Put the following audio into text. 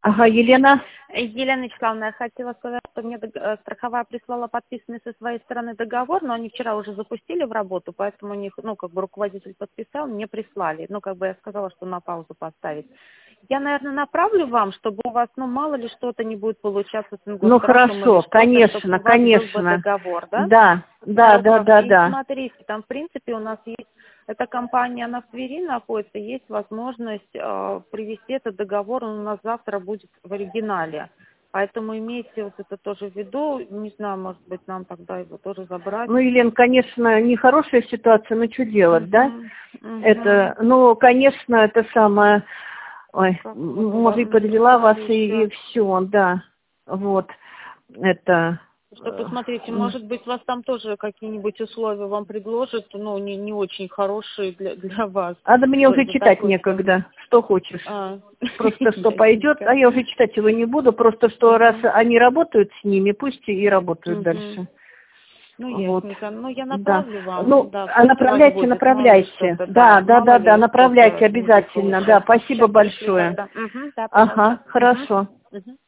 Ага, Елена. Елена Вячеславовна, я хотела сказать, что мне страховая прислала подписанный со своей стороны договор, но они вчера уже запустили в работу, поэтому у них, ну, как бы руководитель подписал, мне прислали. Ну, как бы я сказала, что на паузу поставить. Я, наверное, направлю вам, чтобы у вас, ну, мало ли что-то не будет получаться с Ну, ингосстрахом или хорошо, что-то, конечно, чтобы у вас был бы конечно. договор, да? Да, да, да, Хорошо. да, И да. смотрите, там, в принципе, у нас есть, эта компания, она в Твери находится, есть возможность привести этот договор, он у нас завтра будет в оригинале. Поэтому имейте вот это тоже в виду, не знаю, может быть, нам тогда его тоже забрать. Ну, Елена, конечно, нехорошая ситуация, но что делать, да? Это, Угу. ну, конечно, это самое, ой, Как может, и вам подвела вас, написали и еще? все, да, вот, это... Что посмотрите, может быть, вас там тоже какие-нибудь условия вам предложат, ну, не очень хорошие для вас. А да мне уже За читать такой сумму. некогда, что хочешь. Просто что пойдет, Ясненько. а я уже читать его не буду, просто что раз они работают с ними, пусть и работают дальше. Ну, Вот, ясненько. Ну, я да. направлю вам, Ну, да, пусть у вас направляйте, будет, мало ли направляйте. что-то, Да, да, да, мало да, да, ли направляйте что-то не будет обязательно, да, получаться. спасибо Сейчас пришлю большое. тогда. Да, Ага, пожалуйста. хорошо. Мгм.